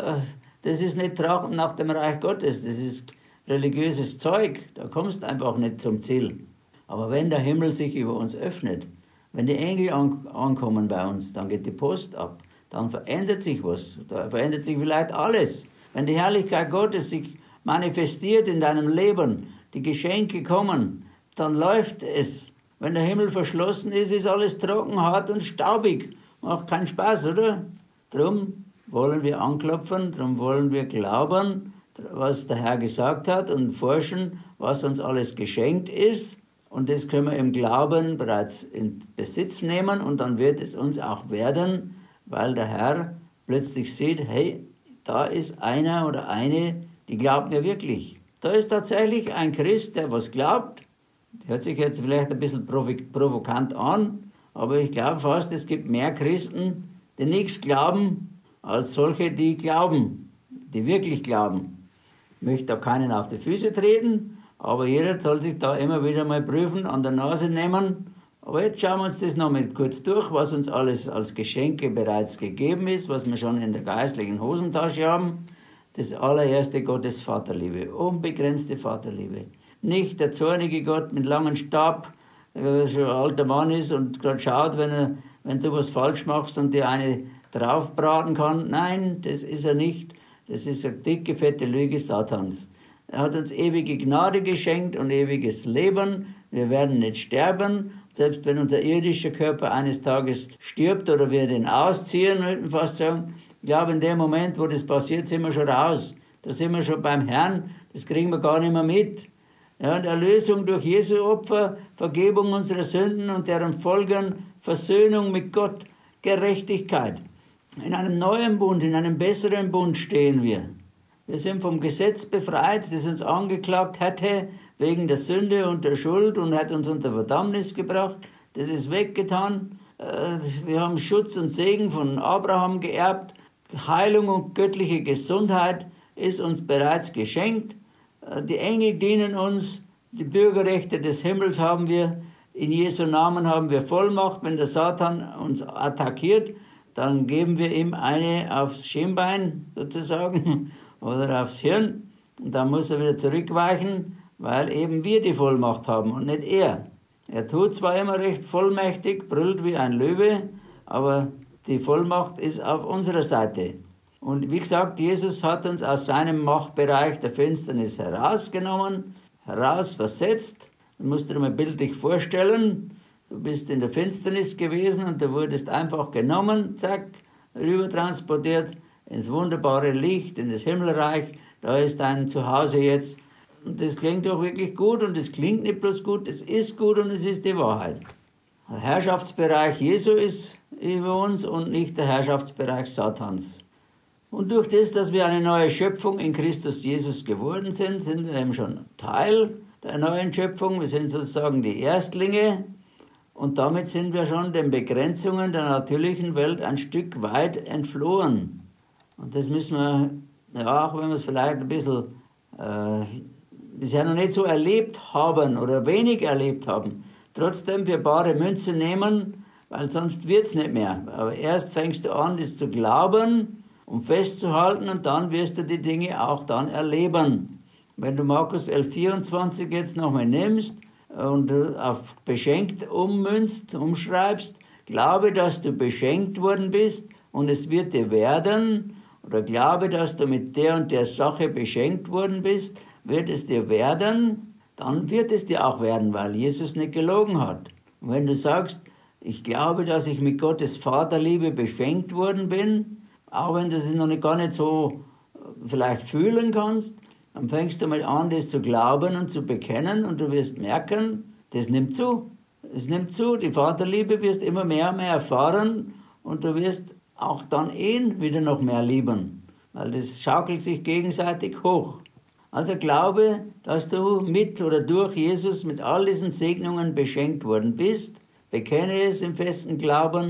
Das ist nicht Trachten nach dem Reich Gottes, das ist religiöses Zeug, da kommst du einfach nicht zum Ziel. Aber wenn der Himmel sich über uns öffnet, wenn die Engel an, ankommen bei uns, dann geht die Post ab, dann verändert sich was, da verändert sich vielleicht alles. Wenn die Herrlichkeit Gottes sich manifestiert in deinem Leben, die Geschenke kommen, dann läuft es. Wenn der Himmel verschlossen ist, ist alles trocken, hart und staubig. Macht keinen Spaß, oder? Drum wollen wir anklopfen, darum wollen wir glauben, was der Herr gesagt hat und forschen, was uns alles geschenkt ist. Und das können wir im Glauben bereits in Besitz nehmen und dann wird es uns auch werden, weil der Herr plötzlich sieht, hey, da ist einer oder eine, die glaubt mir wirklich. Da ist tatsächlich ein Christ, der was glaubt. Hört sich jetzt vielleicht ein bisschen provokant an, aber ich glaube fast, es gibt mehr Christen, die nichts glauben, als solche, die glauben, die wirklich glauben. Ich möchte da keinen auf die Füße treten, aber jeder soll sich da immer wieder mal prüfen, an der Nase nehmen. Aber jetzt schauen wir uns das noch mal kurz durch, was uns alles als Geschenke bereits gegeben ist, was wir schon in der geistlichen Hosentasche haben. Das allererste Gottes Vaterliebe, unbegrenzte Vaterliebe. Nicht der zornige Gott mit langem Stab, der schon ein alter Mann ist und gerade schaut, wenn, er, wenn du was falsch machst und dir eine draufbraten kann. Nein, das ist er nicht. Das ist eine dicke, fette Lüge Satans. Er hat uns ewige Gnade geschenkt und ewiges Leben. Wir werden nicht sterben. Selbst wenn unser irdischer Körper eines Tages stirbt oder wir den ausziehen, würde man fast sagen, ich glaube, in dem Moment, wo das passiert, sind wir schon raus. Da sind wir schon beim Herrn. Das kriegen wir gar nicht mehr mit. Ja, und Erlösung durch Jesu Opfer, Vergebung unserer Sünden und deren Folgen, Versöhnung mit Gott, Gerechtigkeit. In einem neuen Bund, in einem besseren Bund stehen wir. Wir sind vom Gesetz befreit, das uns angeklagt hätte wegen der Sünde und der Schuld und hat uns unter Verdammnis gebracht. Das ist weggetan. Wir haben Schutz und Segen von Abraham geerbt. Heilung und göttliche Gesundheit ist uns bereits geschenkt. Die Engel dienen uns, die Bürgerrechte des Himmels haben wir, in Jesu Namen haben wir Vollmacht. Wenn der Satan uns attackiert, dann geben wir ihm eine aufs Schienbein sozusagen oder aufs Hirn und dann muss er wieder zurückweichen, weil eben wir die Vollmacht haben und nicht er. Er tut zwar immer recht vollmächtig, brüllt wie ein Löwe, aber die Vollmacht ist auf unserer Seite. Und wie gesagt, Jesus hat uns aus seinem Machtbereich der Finsternis herausgenommen, herausversetzt. Du musst dir mal bildlich vorstellen, du bist in der Finsternis gewesen und du wurdest einfach genommen, zack, rübertransportiert ins wunderbare Licht, in das Himmelreich. Da ist dein Zuhause jetzt. Und das klingt doch wirklich gut und es klingt nicht bloß gut, es ist gut und es ist die Wahrheit. Der Herrschaftsbereich Jesu ist über uns und nicht der Herrschaftsbereich Satans. Und durch das, dass wir eine neue Schöpfung in Christus Jesus geworden sind, sind wir eben schon Teil der neuen Schöpfung. Wir sind sozusagen die Erstlinge und damit sind wir schon den Begrenzungen der natürlichen Welt ein Stück weit entflohen. Und das müssen wir, ja, auch wenn wir es vielleicht ein bisschen äh, bisher noch nicht so erlebt haben oder wenig erlebt haben, trotzdem für bare Münze nehmen, weil sonst wird es nicht mehr. Aber erst fängst du an, das zu glauben, um festzuhalten und dann wirst du die Dinge auch dann erleben. Wenn du Markus elf vierundzwanzig jetzt nochmal nimmst und auf beschenkt ummünzt, umschreibst, glaube, dass du beschenkt worden bist und es wird dir werden, oder glaube, dass du mit der und der Sache beschenkt worden bist, wird es dir werden, dann wird es dir auch werden, weil Jesus nicht gelogen hat. Und wenn du sagst, ich glaube, dass ich mit Gottes Vaterliebe beschenkt worden bin, auch wenn du es noch nicht, gar nicht so vielleicht fühlen kannst, dann fängst du mal an, das zu glauben und zu bekennen und du wirst merken, das nimmt zu. Es nimmt zu, die Vaterliebe wirst immer mehr und mehr erfahren und du wirst auch dann ihn wieder noch mehr lieben, weil das schaukelt sich gegenseitig hoch. Also glaube, dass du mit oder durch Jesus mit all diesen Segnungen beschenkt worden bist, bekenne es im festen Glauben,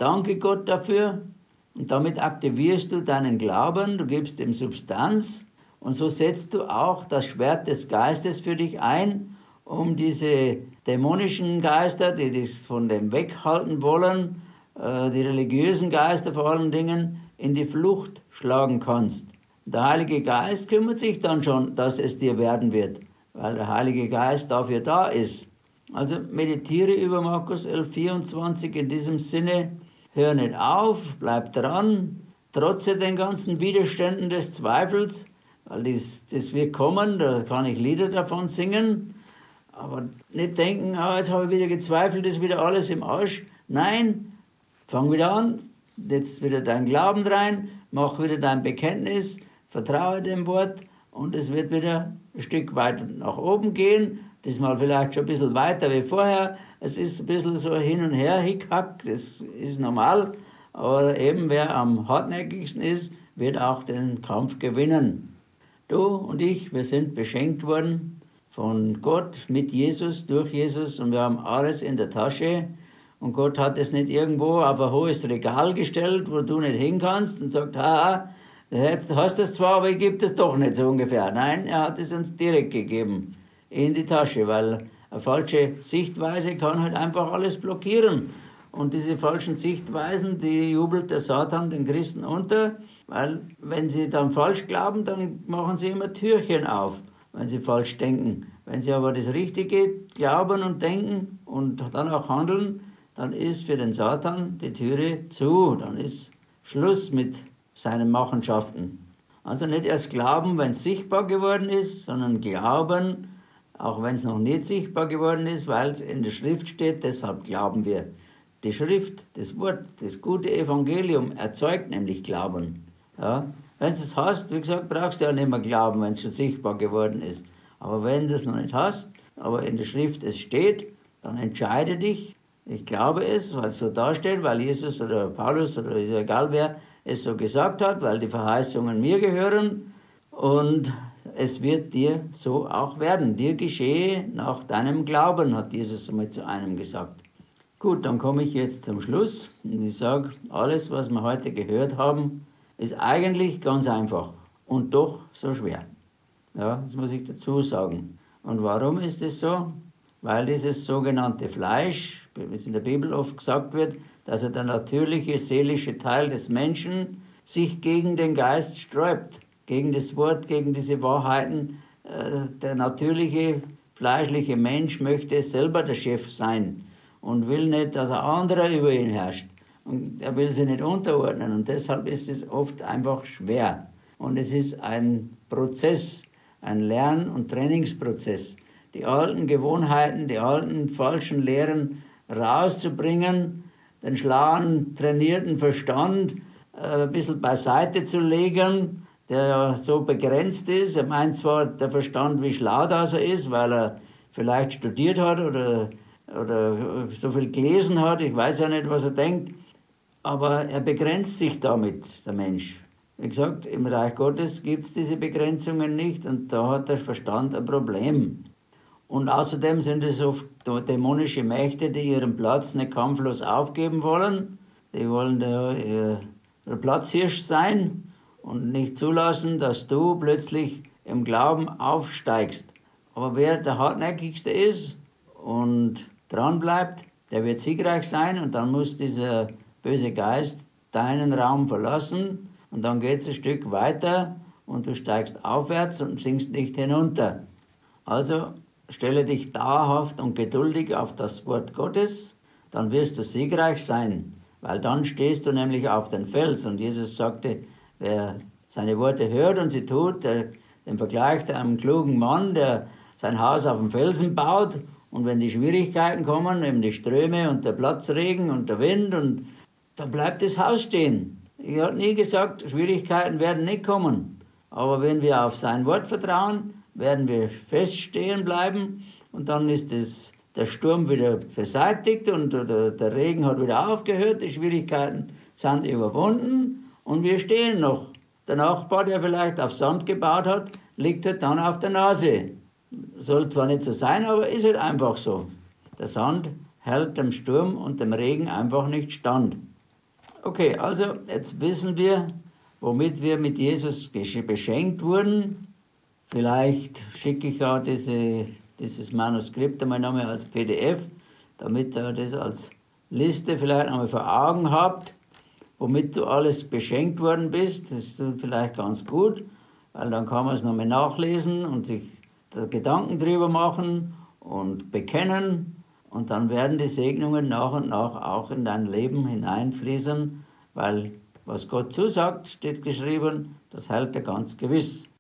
danke Gott dafür und damit aktivierst du deinen Glauben, du gibst ihm Substanz und so setzt du auch das Schwert des Geistes für dich ein, um diese dämonischen Geister, die das von dem weghalten wollen, die religiösen Geister vor allen Dingen, in die Flucht schlagen kannst. Der Heilige Geist kümmert sich dann schon, dass es dir werden wird, weil der Heilige Geist dafür da ist. Also meditiere über Markus elf vierundzwanzig in diesem Sinne, hör nicht auf, bleib dran, trotze den ganzen Widerständen des Zweifels, weil das, das wird kommen, da kann ich Lieder davon singen, aber nicht denken, ah, jetzt habe ich wieder gezweifelt, ist wieder alles im Arsch. Nein, fang wieder an, jetzt wieder dein Glauben rein, mach wieder dein Bekenntnis, vertraue dem Wort und es wird wieder ein Stück weit nach oben gehen. Diesmal vielleicht schon ein bisschen weiter wie vorher. Es ist ein bisschen so hin und her, hickhack, das ist normal. Aber eben wer am hartnäckigsten ist, wird auch den Kampf gewinnen. Du und ich, wir sind beschenkt worden von Gott mit Jesus, durch Jesus und wir haben alles in der Tasche. Und Gott hat es nicht irgendwo auf ein hohes Regal gestellt, wo du nicht hin kannst und sagt, haha, du hast es zwar, aber ich gebe das doch nicht so ungefähr. Nein, er hat es uns direkt gegeben, in die Tasche, weil eine falsche Sichtweise kann halt einfach alles blockieren. Und diese falschen Sichtweisen, die jubelt der Satan den Christen unter, weil wenn sie dann falsch glauben, dann machen sie immer Türchen auf, wenn sie falsch denken. Wenn sie aber das Richtige glauben und denken und dann auch handeln, dann ist für den Satan die Türe zu, dann ist Schluss mit seinen Machenschaften. Also nicht erst glauben, wenn es sichtbar geworden ist, sondern glauben, auch wenn es noch nicht sichtbar geworden ist, weil es in der Schrift steht, deshalb glauben wir. Die Schrift, das Wort, das gute Evangelium erzeugt nämlich Glauben. Ja? Wenn du es hast, wie gesagt, brauchst du ja nicht mehr glauben, wenn es schon sichtbar geworden ist. Aber wenn du es noch nicht hast, aber in der Schrift es steht, dann entscheide dich, ich glaube es, weil es so dasteht, weil Jesus oder Paulus oder ist egal wer es so gesagt hat, weil die Verheißungen mir gehören und es wird dir so auch werden. Dir geschehe nach deinem Glauben, hat Jesus einmal zu einem gesagt. Gut, dann komme ich jetzt zum Schluss und ich sage, alles, was wir heute gehört haben, ist eigentlich ganz einfach und doch so schwer. Ja, das muss ich dazu sagen. Und warum ist es so? Weil dieses sogenannte Fleisch, wie es in der Bibel oft gesagt wird, dass er der natürliche, seelische Teil des Menschen sich gegen den Geist sträubt, gegen das Wort, gegen diese Wahrheiten. Der natürliche, fleischliche Mensch möchte selber der Chef sein und will nicht, dass ein anderer über ihn herrscht. Und er will sich nicht unterordnen und deshalb ist es oft einfach schwer. Und es ist ein Prozess, ein Lern- und Trainingsprozess, die alten Gewohnheiten, die alten falschen Lehren rauszubringen, den schlauen, trainierten Verstand äh, ein bisschen beiseite zu legen, der ja so begrenzt ist. Er meint zwar der Verstand, wie schlau das er ist, weil er vielleicht studiert hat oder, oder so viel gelesen hat, ich weiß ja nicht, was er denkt, aber er begrenzt sich damit, der Mensch. Wie gesagt, im Reich Gottes gibt es diese Begrenzungen nicht und da hat der Verstand ein Problem. Und außerdem sind es oft dämonische Mächte, die ihren Platz nicht kampflos aufgeben wollen. Die wollen der, der Platzhirsch sein und nicht zulassen, dass du plötzlich im Glauben aufsteigst. Aber wer der Hartnäckigste ist und dran bleibt, der wird siegreich sein und dann muss dieser böse Geist deinen Raum verlassen und dann geht es ein Stück weiter und du steigst aufwärts und sinkst nicht hinunter. Also stelle dich dauerhaft und geduldig auf das Wort Gottes, dann wirst du siegreich sein, weil dann stehst du nämlich auf den Fels. Und Jesus sagte, wer seine Worte hört und sie tut, der, den vergleicht er einem klugen Mann, der sein Haus auf dem Felsen baut. Und wenn die Schwierigkeiten kommen, eben die Ströme und der Platzregen und der Wind, und dann bleibt das Haus stehen. Ich habe nie gesagt, Schwierigkeiten werden nicht kommen. Aber wenn wir auf sein Wort vertrauen, werden wir feststehen bleiben und dann ist das, der Sturm wieder beseitigt und der, der Regen hat wieder aufgehört, die Schwierigkeiten sind überwunden und wir stehen noch. Der Nachbar, der vielleicht auf Sand gebaut hat, liegt halt dann auf der Nase. Soll zwar nicht so sein, aber ist halt einfach so. Der Sand hält dem Sturm und dem Regen einfach nicht stand. Okay, also jetzt wissen wir, womit wir mit Jesus beschenkt wurden. Vielleicht schicke ich ja diese, dieses Manuskript einmal nochmal als P D F, damit ihr das als Liste vielleicht einmal vor Augen habt, womit du alles beschenkt worden bist. Das tut vielleicht ganz gut, weil dann kann man es nochmal nachlesen und sich da Gedanken drüber machen und bekennen. Und dann werden die Segnungen nach und nach auch in dein Leben hineinfließen, weil was Gott zusagt, steht geschrieben, das hält er ganz gewiss.